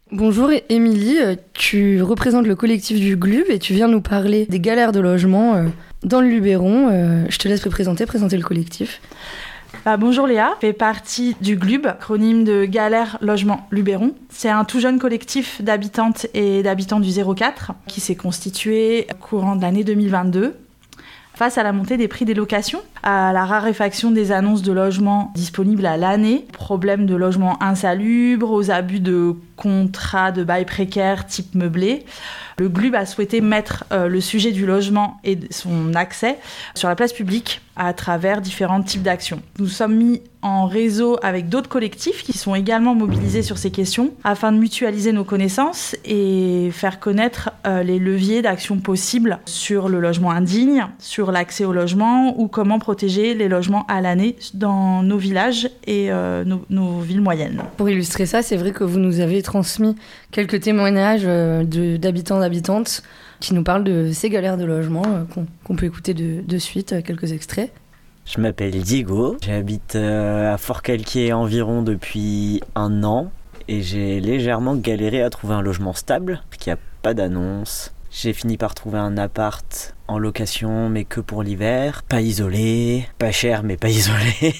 Bonjour Émilie, tu représentes le collectif du GLUB et tu viens nous parler des galères de logement dans le Luberon. Je te laisse présenter le collectif. Bonjour Léa, je fais partie du GLUB, acronyme de Galères Logement Luberon. C'est un tout jeune collectif d'habitantes et d'habitants du 04 qui s'est constitué au courant de l'année 2022. Face à la montée des prix des locations, à la raréfaction des annonces de logements disponibles à l'année, problèmes de logements insalubres, aux abus de contrats de bail précaires type meublé, le GLUB a souhaité mettre le sujet du logement et son accès sur la place publique à travers différents types d'actions. Nous sommes mis en réseau avec d'autres collectifs qui sont également mobilisés sur ces questions afin de mutualiser nos connaissances et faire connaître les leviers d'action possibles sur le logement indigne, sur l'accès au logement ou comment protéger les logements à l'année dans nos villages et nos villes moyennes. Pour illustrer ça, c'est vrai que vous nous avez transmis quelques témoignages d'habitants, d'habitantes qui nous parlent de ces galères de logement qu'on peut écouter de suite, quelques extraits. Je m'appelle Diego, j'habite à Fort-Calquier environ depuis 1 an et j'ai légèrement galéré à trouver un logement stable, parce qu'il n'y a pas d'annonce. J'ai fini par trouver un appart en location mais que pour l'hiver, pas isolé, pas cher mais pas isolé,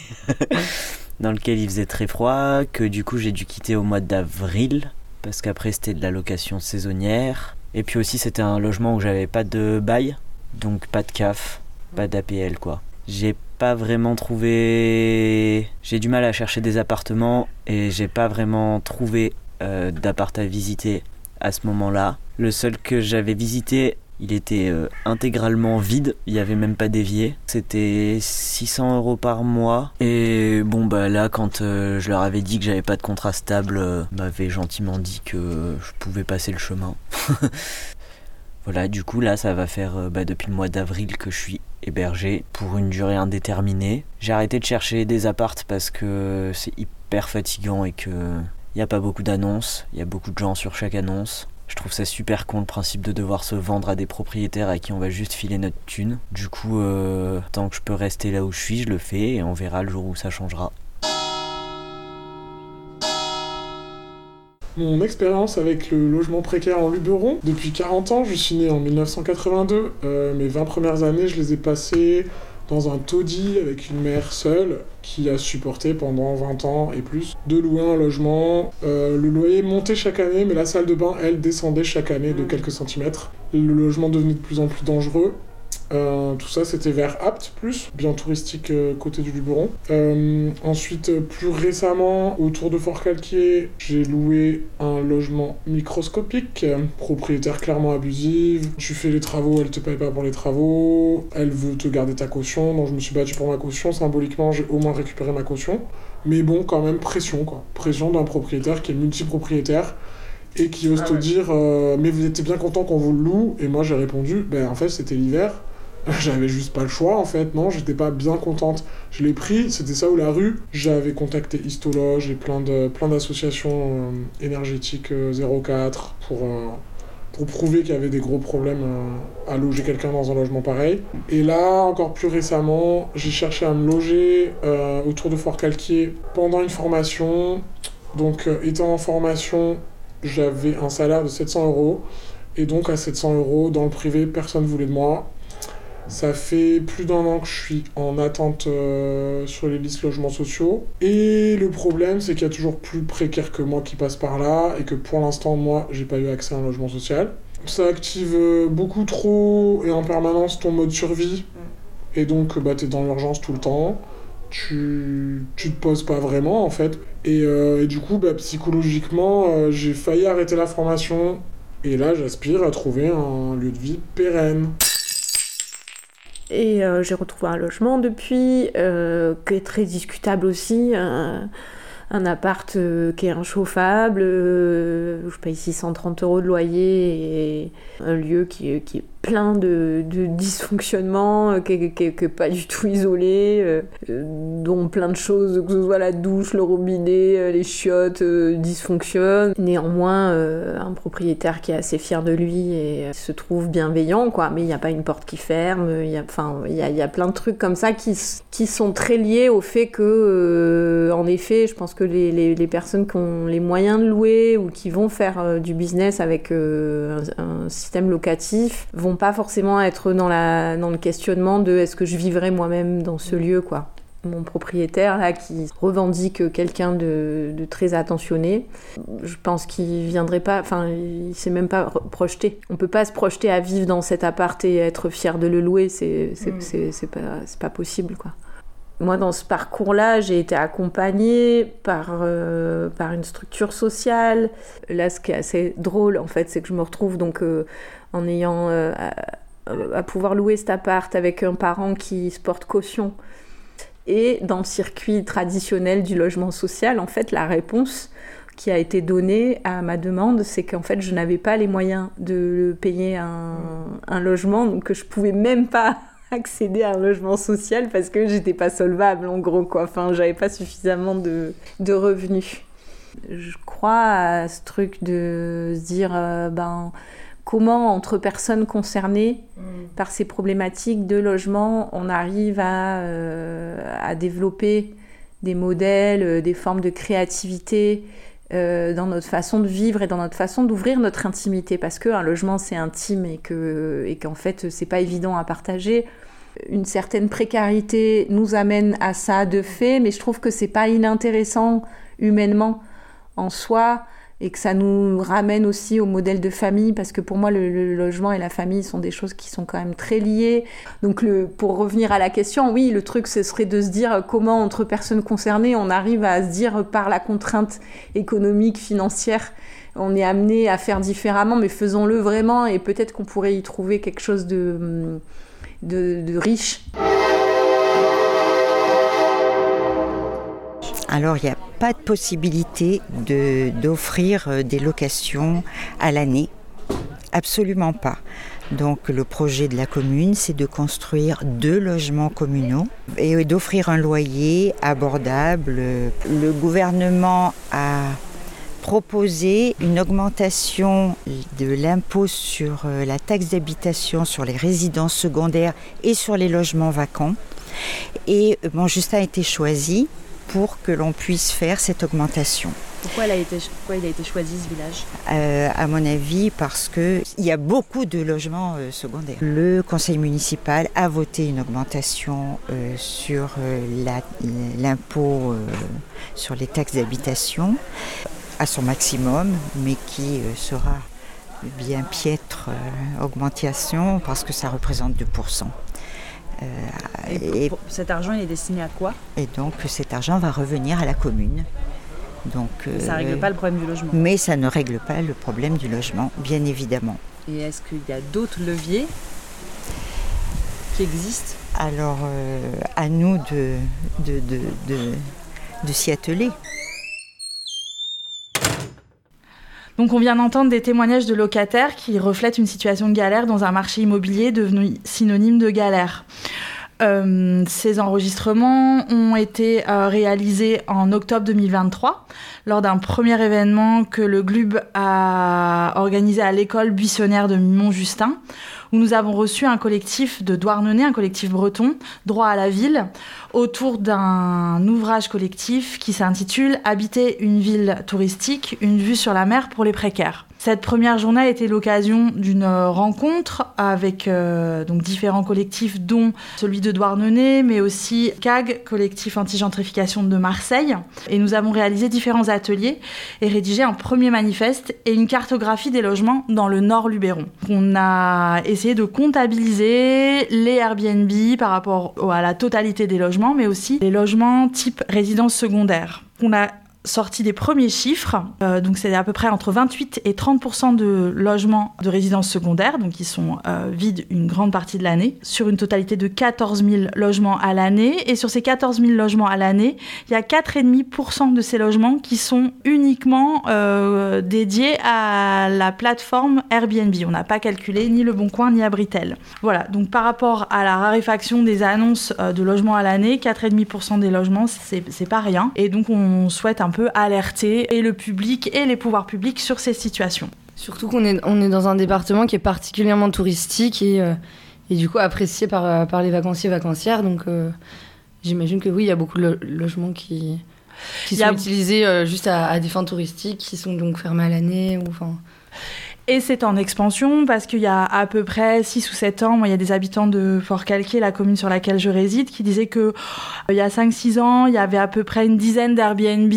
dans lequel il faisait très froid, que du coup j'ai dû quitter au mois d'avril, parce qu'après c'était de la location saisonnière. Et puis aussi c'était un logement où j'avais pas de bail, donc pas de CAF, pas d'APL quoi. J'ai pas vraiment trouvé... J'ai du mal à chercher des appartements et j'ai pas vraiment trouvé d'appart à visiter à ce moment-là. Le seul que j'avais visité, il était intégralement vide, il y avait même pas d'évier. C'était 600 € par mois. Et bon là quand je leur avais dit que j'avais pas de contrat stable, m'avaient gentiment dit que je pouvais passer le chemin. Voilà, du coup là ça va faire depuis le mois d'avril que je suis hébergé pour une durée indéterminée. J'ai arrêté de chercher des appartes parce que c'est hyper fatigant et que y a pas beaucoup d'annonces, il y a beaucoup de gens sur chaque annonce. Je trouve ça super con le principe de devoir se vendre à des propriétaires à qui on va juste filer notre thune. Du coup, tant que je peux rester là où je suis, je le fais et on verra le jour où ça changera. Mon expérience avec le logement précaire en Luberon, depuis 40 ans, je suis né en 1982. Mes 20 premières années, je les ai passées dans un taudis avec une mère seule qui a supporté pendant 20 ans et plus de louer un logement. Le loyer montait chaque année, mais la salle de bain, elle, descendait chaque année de quelques centimètres. Le logement devenait de plus en plus dangereux. Tout ça, c'était vers Apt, bien touristique côté du Luberon. Ensuite, plus récemment, autour de Fort-Calquier, j'ai loué un logement microscopique, propriétaire clairement abusive. Tu fais les travaux, elle te paye pas pour les travaux, elle veut te garder ta caution, donc je me suis battu pour ma caution. Symboliquement, j'ai au moins récupéré ma caution. Mais bon, quand même, pression, quoi. Pression d'un propriétaire qui est multipropriétaire et qui ose te dire mais vous étiez bien content qu'on vous le loue. Et moi, j'ai répondu, en fait, c'était l'hiver. J'avais juste pas le choix en fait, non, j'étais pas bien contente. Je l'ai pris, c'était ça ou la rue. J'avais contacté Histologe et plein d'associations énergétiques 04 pour prouver qu'il y avait des gros problèmes à loger quelqu'un dans un logement pareil. Et là, encore plus récemment, j'ai cherché à me loger autour de Fort-Calquier pendant une formation. Donc étant en formation, j'avais un salaire de 700 €. Et donc à 700 € dans le privé, personne ne voulait de moi. Ça fait plus d'1 an que je suis en attente sur les listes logements sociaux. Et le problème, c'est qu'il y a toujours plus précaires que moi qui passent par là et que pour l'instant, moi, j'ai pas eu accès à un logement social. Ça active beaucoup trop et en permanence ton mode survie. Et donc, t'es dans l'urgence tout le temps. Tu te poses pas vraiment, en fait. Et du coup, psychologiquement, j'ai failli arrêter la formation. Et là, j'aspire à trouver un lieu de vie pérenne. Et j'ai retrouvé un logement depuis, qui est très discutable aussi, un appart qui est inchauffable, je paye 630 € de loyer, et un lieu qui est plein de dysfonctionnements, qui est pas du tout isolé, dont plein de choses, que ce soit la douche, le robinet, les chiottes, dysfonctionnent. Néanmoins, un propriétaire qui est assez fier de lui et se trouve bienveillant, quoi, mais il n'y a pas une porte qui ferme, il y a plein de trucs comme ça qui sont très liés au fait que, en effet, je pense que que les personnes qui ont les moyens de louer ou qui vont faire du business avec un système locatif vont pas forcément être dans le questionnement de est-ce que je vivrai moi-même dans ce lieu, quoi. Mon propriétaire là qui revendique quelqu'un de très attentionné, je pense qu'il viendrait pas, il s'est même pas projeté. On peut pas se projeter à vivre dans cet appart et être fier de le louer, c'est pas possible, quoi. Moi, dans ce parcours-là, j'ai été accompagnée par une structure sociale. Là, ce qui est assez drôle, en fait, c'est que je me retrouve donc en ayant à pouvoir louer cet appart avec un parent qui se porte caution. Et dans le circuit traditionnel du logement social, en fait, la réponse qui a été donnée à ma demande, c'est qu'en fait, je n'avais pas les moyens de payer un logement, donc que je pouvais même pas accéder à un logement social parce que j'étais pas solvable, en gros, quoi. J'avais pas suffisamment de revenus. Je crois à ce truc de se dire, comment, entre personnes concernées par ces problématiques de logement, on arrive à développer des modèles, des formes de créativité dans notre façon de vivre et dans notre façon d'ouvrir notre intimité. Parce qu'un logement, c'est intime et qu'en fait, c'est pas évident à partager. Une certaine précarité nous amène à ça de fait, mais je trouve que c'est pas inintéressant humainement en soi, et que ça nous ramène aussi au modèle de famille, parce que pour moi, le logement et la famille sont des choses qui sont quand même très liées. Donc, pour revenir à la question, oui, le truc, ce serait de se dire comment, entre personnes concernées, on arrive à se dire, par la contrainte économique, financière, on est amené à faire différemment, mais faisons-le vraiment, et peut-être qu'on pourrait y trouver quelque chose de riche. Alors, il n'y a pas de possibilité d'offrir des locations à l'année. Absolument pas. Donc, le projet de la commune, c'est de construire 2 logements communaux et d'offrir un loyer abordable. Le gouvernement a proposé une augmentation de l'impôt sur la taxe d'habitation sur les résidences secondaires et sur les logements vacants. Et Montjustin a été choisi pour que l'on puisse faire cette augmentation. Pourquoi il a été choisi, ce village ? À mon avis, parce qu'il y a beaucoup de logements secondaires. Le conseil municipal a voté une augmentation sur l'impôt sur les taxes d'habitation à son maximum, mais qui sera bien piètre augmentation parce que ça représente 2%. Et cet argent, il est destiné à quoi ? Et donc cet argent va revenir à la commune. Donc, ça ne règle pas le problème du logement. Mais ça ne règle pas le problème du logement, bien évidemment. Et est-ce qu'il y a d'autres leviers qui existent ? Alors, à nous de s'y atteler. Donc on vient d'entendre des témoignages de locataires qui reflètent une situation de galère dans un marché immobilier devenu synonyme de galère. Ces enregistrements ont été réalisés en octobre 2023 lors d'un premier événement que le GLUB a organisé à l'école buissonnière de Montjustin, où nous avons reçu un collectif de Douarnenez, un collectif breton, Droit à la ville, autour d'un ouvrage collectif qui s'intitule « Habiter une ville touristique, une vue sur la mer pour les précaires ». Cette première journée a été l'occasion d'une rencontre avec donc différents collectifs, dont celui de Douarnenez, mais aussi CAG, collectif anti-gentrification de Marseille. Et nous avons réalisé différents ateliers et rédigé un premier manifeste et une cartographie des logements dans le Nord Luberon. On a essayé de comptabiliser les Airbnb par rapport à la totalité des logements, mais aussi les logements type résidence secondaire. On a sorti des premiers chiffres, donc c'est à peu près entre 28 et 30% de logements de résidences secondaires, donc qui sont vides une grande partie de l'année, sur une totalité de 14 000 logements à l'année. Et sur ces 14 000 logements à l'année, il y a 4,5% de ces logements qui sont uniquement dédiés à la plateforme Airbnb. On n'a pas calculé ni Le Bon Coin ni Abritel. Voilà, donc par rapport à la raréfaction des annonces de logements à l'année, 4,5% des logements, c'est pas rien. Et donc on souhaite un peu alerter et le public et les pouvoirs publics sur ces situations. Surtout qu'on est dans un département qui est particulièrement touristique et du coup apprécié par les vacanciers et vacancières. Donc j'imagine que oui, il y a beaucoup de logements qui Qui sont utilisés juste à des fins touristiques, qui sont donc fermés à l'année ou enfin. Et c'est en expansion parce qu'il y a à peu près 6 ou 7 ans, moi, il y a des habitants de Fort-Calquier, la commune sur laquelle je réside, qui disaient que il y a 5-6 ans, il y avait à peu près une dizaine d'Airbnb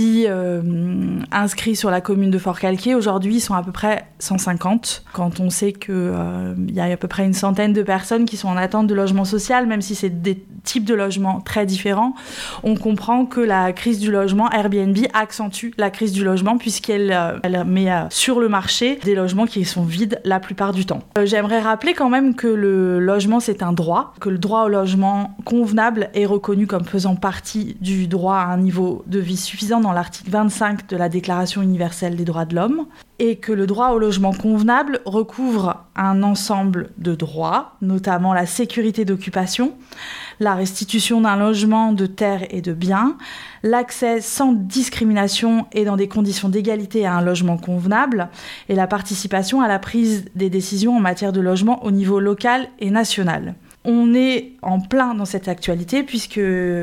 inscrits sur la commune de Fort-Calquier. Aujourd'hui, ils sont à peu près 150. Quand on sait qu'il y a à peu près une centaine de personnes qui sont en attente de logement social, même si c'est des types de logements très différents, on comprend que la crise du logement, Airbnb accentue la crise du logement puisqu'elle met sur le marché des logements qui sont vides la plupart du temps. J'aimerais rappeler quand même que le logement, c'est un droit, que le droit au logement convenable est reconnu comme faisant partie du droit à un niveau de vie suffisant dans l'article 25 de la Déclaration universelle des droits de l'homme, et que le droit au logement convenable recouvre un ensemble de droits, notamment la sécurité d'occupation, la restitution d'un logement, de terres et de biens, l'accès sans discrimination et dans des conditions d'égalité à un logement convenable, et la participation à la prise des décisions en matière de logement au niveau local et national. On est en plein dans cette actualité puisque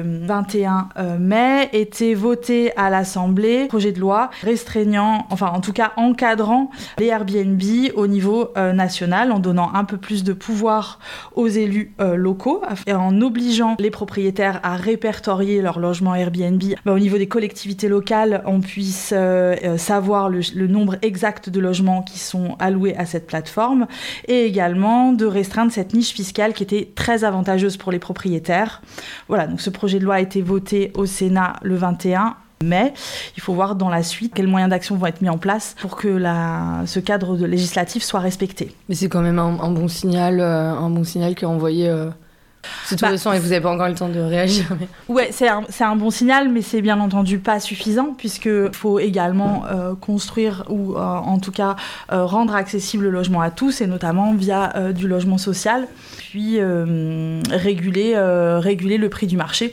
21 mai était voté à l'Assemblée projet de loi restreignant, enfin en tout cas encadrant les Airbnb au niveau national en donnant un peu plus de pouvoir aux élus locaux et en obligeant les propriétaires à répertorier leur logement Airbnb. Au niveau des collectivités locales, on puisse savoir le nombre exact de logements qui sont alloués à cette plateforme et également de restreindre cette niche fiscale qui était très avantageuse pour les propriétaires. Voilà, donc ce projet de loi a été voté au Sénat le 21 mai. Il faut voir dans la suite quels moyens d'action vont être mis en place pour que ce cadre législatif soit respecté. Mais c'est quand même un bon signal qui est envoyé... C'est tout récent et vous n'avez pas encore eu le temps de réagir. Mais... Ouais, c'est un bon signal, mais c'est bien entendu pas suffisant puisqu'il faut également construire ou en tout cas rendre accessible le logement à tous et notamment via du logement social, puis réguler le prix du marché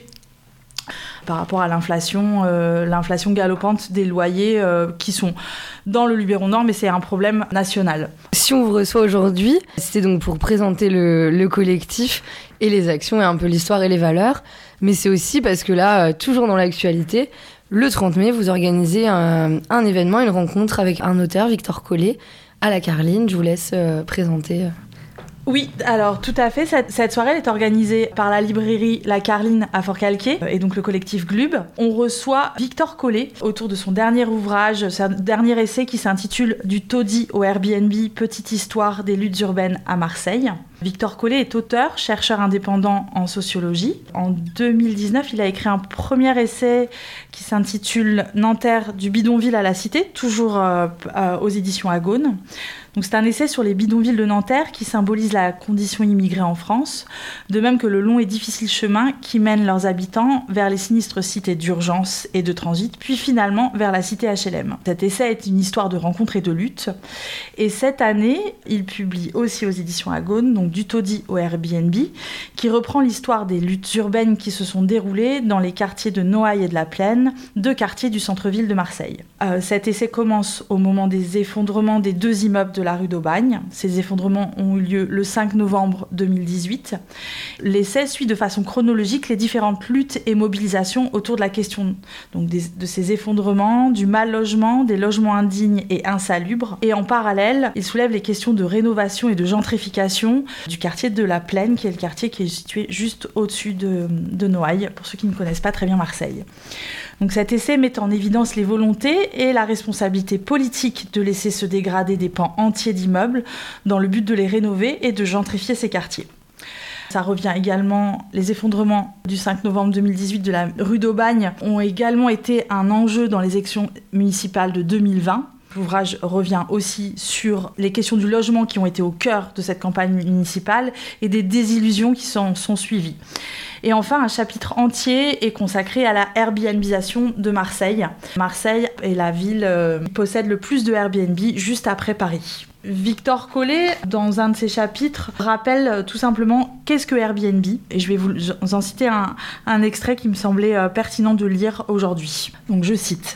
par rapport à l'inflation galopante des loyers qui sont dans le Luberon Nord, mais c'est un problème national. Si on vous reçoit aujourd'hui, c'était donc pour présenter le collectif et les actions et un peu l'histoire et les valeurs, mais c'est aussi parce que là, toujours dans l'actualité, le 30 mai, vous organisez un événement, une rencontre avec un auteur, Victor Collet, à la Carline. Je vous laisse présenter... Oui, alors tout à fait. Cette soirée elle est organisée par la librairie La Carline à Fort-Calquier et donc le collectif Glub. On reçoit Victor Collet autour de son dernier ouvrage, son dernier essai qui s'intitule « Du taudis au Airbnb, petite histoire des luttes urbaines à Marseille ». Victor Collet est auteur, chercheur indépendant en sociologie. En 2019, il a écrit un premier essai qui s'intitule « Nanterre du bidonville à la cité », toujours aux éditions Agone. Donc c'est un essai sur les bidonvilles de Nanterre qui symbolise la condition immigrée en France, de même que le long et difficile chemin qui mène leurs habitants vers les sinistres cités d'urgence et de transit, puis finalement vers la cité HLM. Cet essai est une histoire de rencontre et de lutte. Et cette année, il publie aussi aux éditions Agone, donc Du taudis au Airbnb, qui reprend l'histoire des luttes urbaines qui se sont déroulées dans les quartiers de Noailles et de la Plaine, deux quartiers du centre-ville de Marseille. Cet essai commence au moment des effondrements des deux immeubles de la rue d'Aubagne. Ces effondrements ont eu lieu le 5 novembre 2018. L'essai suit de façon chronologique les différentes luttes et mobilisations autour de la question donc de ces effondrements, du mal logement, des logements indignes et insalubres. Et en parallèle, il soulève les questions de rénovation et de gentrification du quartier de la Plaine, qui est le quartier qui est situé juste au-dessus de Noailles, pour ceux qui ne connaissent pas très bien Marseille. Donc cet essai met en évidence les volontés et la responsabilité politique de laisser se dégrader des pans entiers d'immeubles dans le but de les rénover et de gentrifier ces quartiers. Ça revient également, les effondrements du 5 novembre 2018 de la rue d'Aubagne ont également été un enjeu dans les élections municipales de 2020. L'ouvrage revient aussi sur les questions du logement qui ont été au cœur de cette campagne municipale et des désillusions qui sont suivies. Et enfin, un chapitre entier est consacré à la Airbnbisation de Marseille. Marseille est la ville qui possède le plus de Airbnb, juste après Paris. Victor Collet, dans un de ses chapitres, rappelle tout simplement qu'est-ce que Airbnb. Et je vais vous en citer un extrait qui me semblait pertinent de lire aujourd'hui. Donc je cite.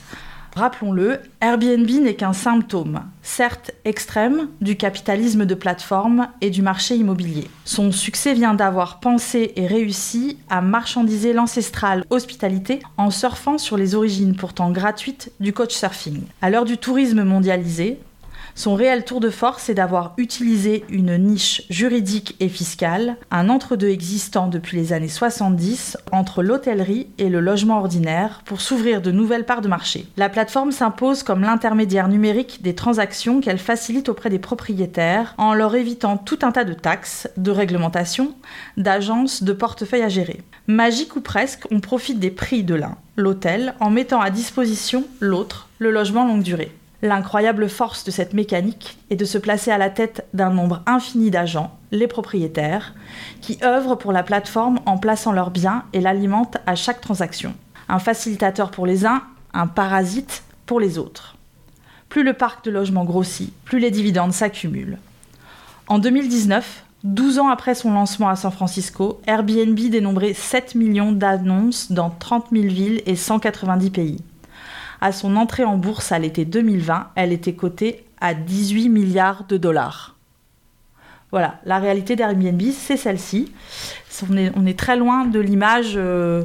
Rappelons-le, Airbnb n'est qu'un symptôme, certes extrême, du capitalisme de plateforme et du marché immobilier. Son succès vient d'avoir pensé et réussi à marchandiser l'ancestrale hospitalité en surfant sur les origines pourtant gratuites du couchsurfing. À l'heure du tourisme mondialisé, son réel tour de force est d'avoir utilisé une niche juridique et fiscale, un entre-deux existant depuis les années 70 entre l'hôtellerie et le logement ordinaire pour s'ouvrir de nouvelles parts de marché. La plateforme s'impose comme l'intermédiaire numérique des transactions qu'elle facilite auprès des propriétaires en leur évitant tout un tas de taxes, de réglementations, d'agences, de portefeuilles à gérer. Magique ou presque, on profite des prix de l'un, l'hôtel, en mettant à disposition l'autre, le logement longue durée. L'incroyable force de cette mécanique est de se placer à la tête d'un nombre infini d'agents, les propriétaires, qui œuvrent pour la plateforme en plaçant leurs biens et l'alimentent à chaque transaction. Un facilitateur pour les uns, un parasite pour les autres. Plus le parc de logements grossit, plus les dividendes s'accumulent. En 2019, 12 ans après son lancement à San Francisco, Airbnb dénombrait 7 millions d'annonces dans 30 000 villes et 190 pays. À son entrée en bourse à l'été 2020, elle était cotée à 18 milliards de dollars. Voilà, la réalité d'Airbnb, c'est celle-ci. On est très loin de l'image de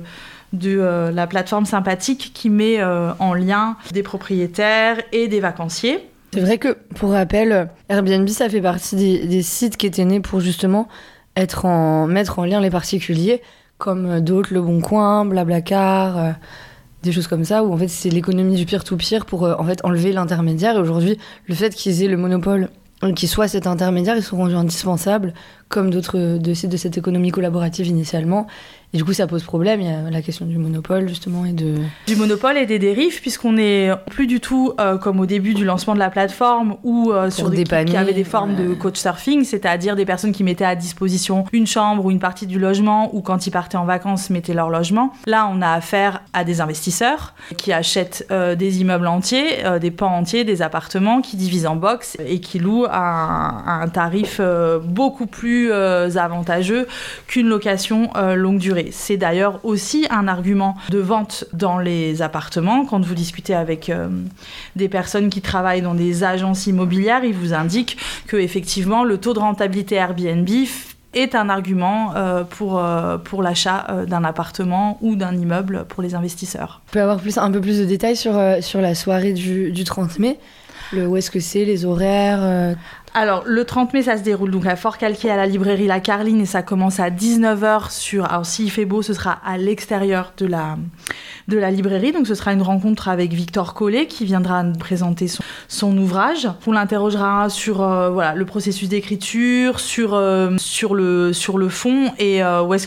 la plateforme sympathique qui met en lien des propriétaires et des vacanciers. C'est vrai que, pour rappel, Airbnb, ça fait partie des sites qui étaient nés pour justement mettre en lien les particuliers, comme d'autres, Le Bon Coin, Blablacar... des choses comme ça, où en fait c'est l'économie du peer-to-peer pour en fait enlever l'intermédiaire. Et aujourd'hui, le fait qu'ils aient le monopole, qu'ils soient cet intermédiaire, ils sont rendus indispensables, comme d'autres sites de cette économie collaborative initialement. Et du coup, ça pose problème. Il y a la question du monopole, justement, du monopole et des dérives, puisqu'on n'est plus du tout comme au début du lancement de la plateforme ou sur des sites qui avaient des formes de couchsurfing, c'est-à-dire des personnes qui mettaient à disposition une chambre ou une partie du logement, ou quand ils partaient en vacances, mettaient leur logement. Là, on a affaire à des investisseurs qui achètent des immeubles entiers, des pans entiers, des appartements, qui divisent en box et qui louent à un tarif beaucoup plus avantageux qu'une location longue durée. C'est d'ailleurs aussi un argument de vente dans les appartements. Quand vous discutez avec des personnes qui travaillent dans des agences immobilières, ils vous indiquent que effectivement le taux de rentabilité Airbnb est un argument pour l'achat d'un appartement ou d'un immeuble pour les investisseurs. On peut avoir un peu plus de détails sur la soirée du 30 mai. Où est-ce que c'est, les horaires Alors, le 30 mai, ça se déroule donc à Fort-Calquier, à la librairie La Carline, et ça commence à 19h alors s'il fait beau, ce sera à l'extérieur de la librairie. Donc, ce sera une rencontre avec Victor Collet, qui viendra nous présenter son ouvrage. On l'interrogera sur le processus d'écriture, sur le fond, et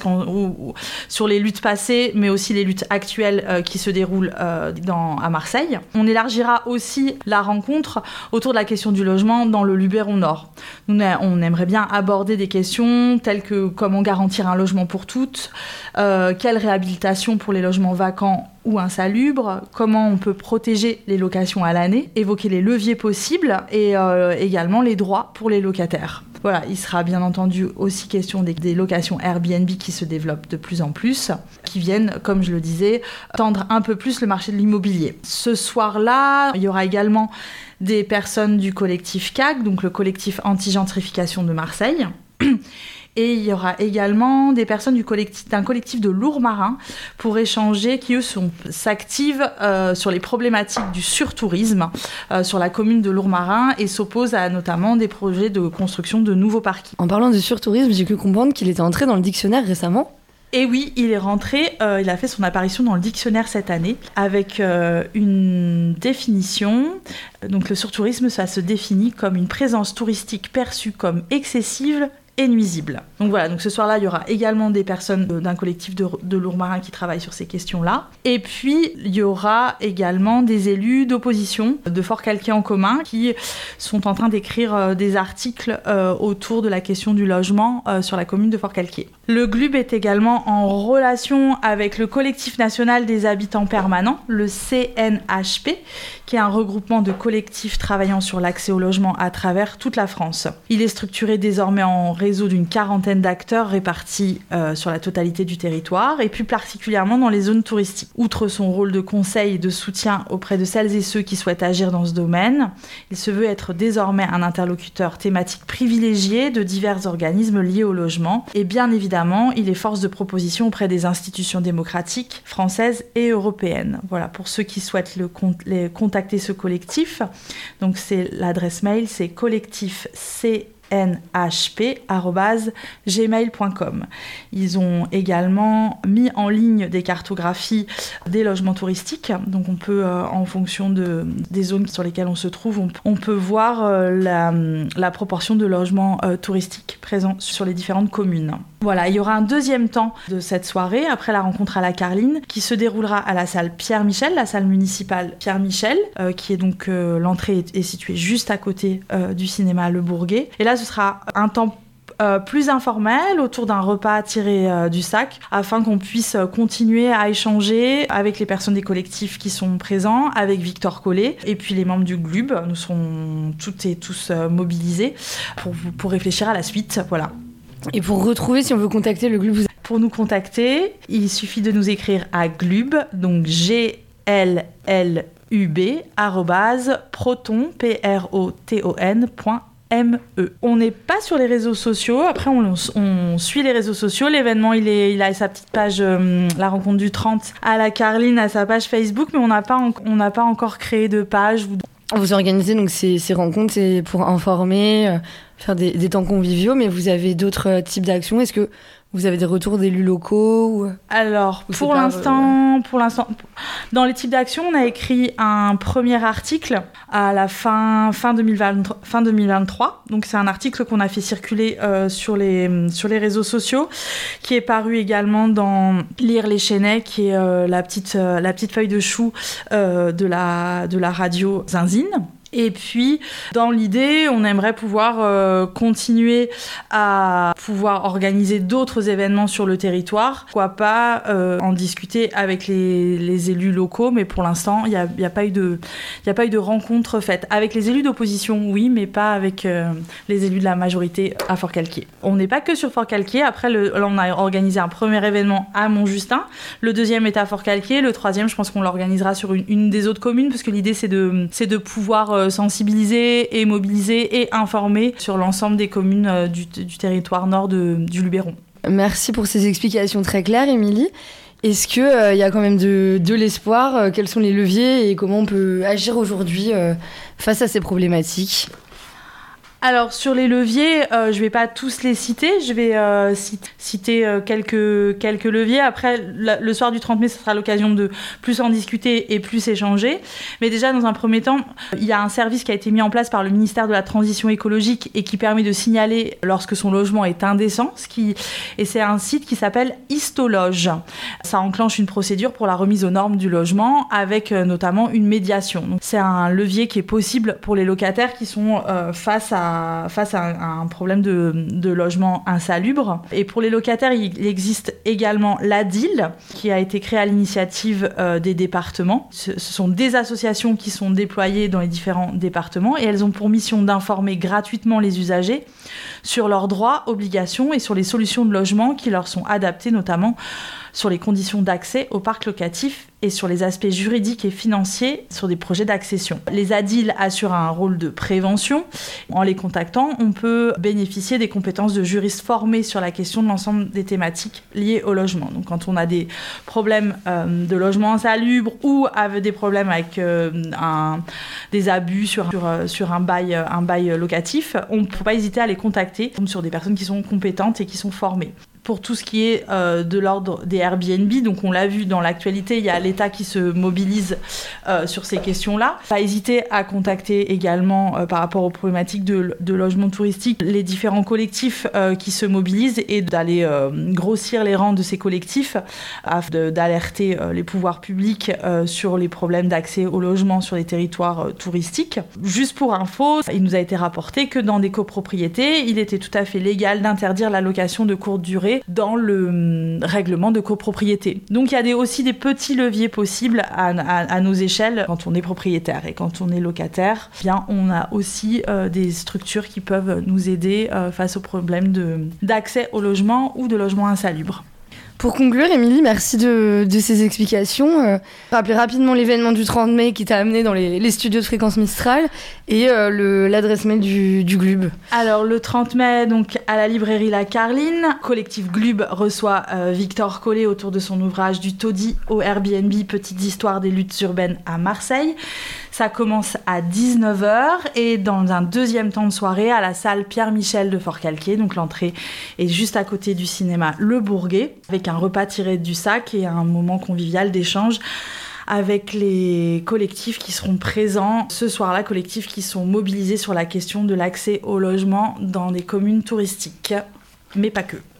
sur les luttes passées, mais aussi les luttes actuelles qui se déroulent à Marseille. On élargira aussi la rencontre autour de la question du logement dans le Luberon Nord. On aimerait bien aborder des questions telles que comment garantir un logement pour toutes, quelle réhabilitation pour les logements vacants ou insalubres, comment on peut protéger les locations à l'année, évoquer les leviers possibles et également les droits pour les locataires. Voilà, il sera bien entendu aussi question des locations Airbnb qui se développent de plus en plus, qui viennent, comme je le disais, tendre un peu plus le marché de l'immobilier. Ce soir-là, il y aura également des personnes du collectif CAG, donc le collectif anti-gentrification de Marseille. Et il y aura également des personnes d'un collectif de Lourmarin pour échanger, qui eux s'activent sur les problématiques du surtourisme sur la commune de Lourmarin et s'opposent à notamment des projets de construction de nouveaux parkings. En parlant de surtourisme, j'ai cru comprendre qu'il était entré dans le dictionnaire récemment. Et oui, il est rentré, il a fait son apparition dans le dictionnaire cette année avec une définition. Donc le surtourisme, ça se définit comme une présence touristique perçue comme excessive et nuisible. Donc voilà, donc ce soir-là, il y aura également des personnes d'un collectif de Lourmarin qui travaillent sur ces questions-là. Et puis, il y aura également des élus d'opposition de Fort-Calquier en commun qui sont en train d'écrire des articles autour de la question du logement sur la commune de Fort-Calquier. Le GLUB est également en relation avec le collectif national des habitants permanents, le CNHP, qui est un regroupement de collectifs travaillant sur l'accès au logement à travers toute la France. Il est structuré désormais en réseau réseau d'une 40aine d'acteurs répartis sur la totalité du territoire, et plus particulièrement dans les zones touristiques. Outre son rôle de conseil et de soutien auprès de celles et ceux qui souhaitent agir dans ce domaine, il se veut être désormais un interlocuteur thématique privilégié de divers organismes liés au logement, et bien évidemment, il est force de proposition auprès des institutions démocratiques françaises et européennes. Voilà, pour ceux qui souhaitent contacter ce collectif, donc c'est l'adresse mail, c'est collectifcnhp@gmail.com. Ils ont également mis en ligne des cartographies des logements touristiques, donc on peut, en fonction des zones sur lesquelles on se trouve, on peut voir la proportion de logements touristiques présents sur les différentes communes. Voilà, il y aura un deuxième temps de cette soirée, après la rencontre à la Carline, qui se déroulera à la salle Pierre-Michel, la salle municipale Pierre-Michel, qui est donc, l'entrée est située juste à côté du cinéma Le Bourguet. Et là, ce sera un temps plus informel, autour d'un repas tiré du sac, afin qu'on puisse continuer à échanger avec les personnes des collectifs qui sont présents, avec Victor Collet, et puis les membres du GLUB. Nous serons toutes et tous mobilisés pour réfléchir à la suite, voilà. Et pour retrouver, si on veut contacter le GLUB, pour nous contacter, il suffit de nous écrire à glub, donc gllub, @proton.me. On n'est pas sur les réseaux sociaux. Après, on suit les réseaux sociaux. L'événement, il a sa petite page, la rencontre du 30 à la Carline, à sa page Facebook, mais on n'a pas encore créé de page. Vous organisez donc ces rencontres, c'est pour informer, faire des temps conviviaux, mais vous avez d'autres types d'actions. Est-ce que vous avez des retours d'élus locaux Alors, pour l'instant, dans les types d'actions, on a écrit un premier article à la fin 2023. Donc, c'est un article qu'on a fait circuler sur les réseaux sociaux, qui est paru également dans Lire les Chênaies, qui est la petite feuille de chou de la radio Zinzine. Et puis, dans l'idée, on aimerait pouvoir continuer à pouvoir organiser d'autres événements sur le territoire. Pourquoi pas en discuter avec les élus locaux, mais pour l'instant, il n'y a pas eu de rencontre faite. Avec les élus d'opposition, oui, mais pas avec les élus de la majorité à Forcalquier. On n'est pas que sur Forcalquier. Après, là, on a organisé un premier événement à Montjustin. Le deuxième est à Forcalquier. Le troisième, je pense qu'on l'organisera sur une des autres communes, parce que l'idée, c'est de pouvoir sensibiliser et mobiliser et informer sur l'ensemble des communes du territoire nord du Luberon. Merci pour ces explications très claires, Émilie. Est-ce qu'il y a quand même de l'espoir ? Quels sont les leviers et comment on peut agir aujourd'hui face à ces problématiques ? Alors, sur les leviers, je ne vais pas tous les citer. Je vais citer quelques leviers. Après, le soir du 30 mai, ce sera l'occasion de plus en discuter et plus échanger. Mais déjà, dans un premier temps, il y a un service qui a été mis en place par le ministère de la Transition écologique et qui permet de signaler lorsque son logement est indécent. Et c'est un site qui s'appelle Histologe. Ça enclenche une procédure pour la remise aux normes du logement avec notamment une médiation. Donc, c'est un levier qui est possible pour les locataires qui sont face à un problème de logement insalubre. Et pour les locataires, il existe également l'ADIL, qui a été créé à l'initiative des départements. Ce sont des associations qui sont déployées dans les différents départements et elles ont pour mission d'informer gratuitement les usagers sur leurs droits, obligations et sur les solutions de logement qui leur sont adaptées, notamment sur les conditions d'accès au parc locatif et sur les aspects juridiques et financiers sur des projets d'accession. Les ADIL assurent un rôle de prévention. En les contactant, on peut bénéficier des compétences de juristes formés sur la question de l'ensemble des thématiques liées au logement. Donc quand on a des problèmes de logement insalubre ou des problèmes avec des abus sur un bail locatif, on ne peut pas hésiter à les contacter sur des personnes qui sont compétentes et qui sont formées. Pour tout ce qui est de l'ordre des Airbnb, donc on l'a vu dans l'actualité, il y a l'État qui se mobilise sur ces questions-là. Pas hésiter à contacter également par rapport aux problématiques de logement touristique les différents collectifs qui se mobilisent et d'aller grossir les rangs de ces collectifs afin d'alerter les pouvoirs publics sur les problèmes d'accès au logement sur les territoires touristiques. Juste pour info, il nous a été rapporté que dans des copropriétés, il était tout à fait légal d'interdire la location de courte durée intégré dans le règlement de copropriété. Donc il y a aussi des petits leviers possibles à nos échelles quand on est propriétaire. Et quand on est locataire, bien, on a aussi des structures qui peuvent nous aider face aux problèmes d'accès au logement ou de logement insalubre. Pour conclure, Émilie, merci de ces explications. Rappelez rapidement l'événement du 30 mai qui t'a amené dans les studios de Fréquence Mistral et l'adresse mail du GLUB. Alors, le 30 mai, donc, à la librairie La Carline, collectif GLUB reçoit Victor Collet autour de son ouvrage Du taudis au Airbnb, petites histoires des luttes urbaines à Marseille. Ça commence à 19h et dans un deuxième temps de soirée à la salle Pierre-Michel de Forcalquier. Donc l'entrée est juste à côté du cinéma Le Bourguet, avec un repas tiré du sac et un moment convivial d'échange avec les collectifs qui seront présents ce soir-là, collectifs qui sont mobilisés sur la question de l'accès au logement dans des communes touristiques, mais pas que.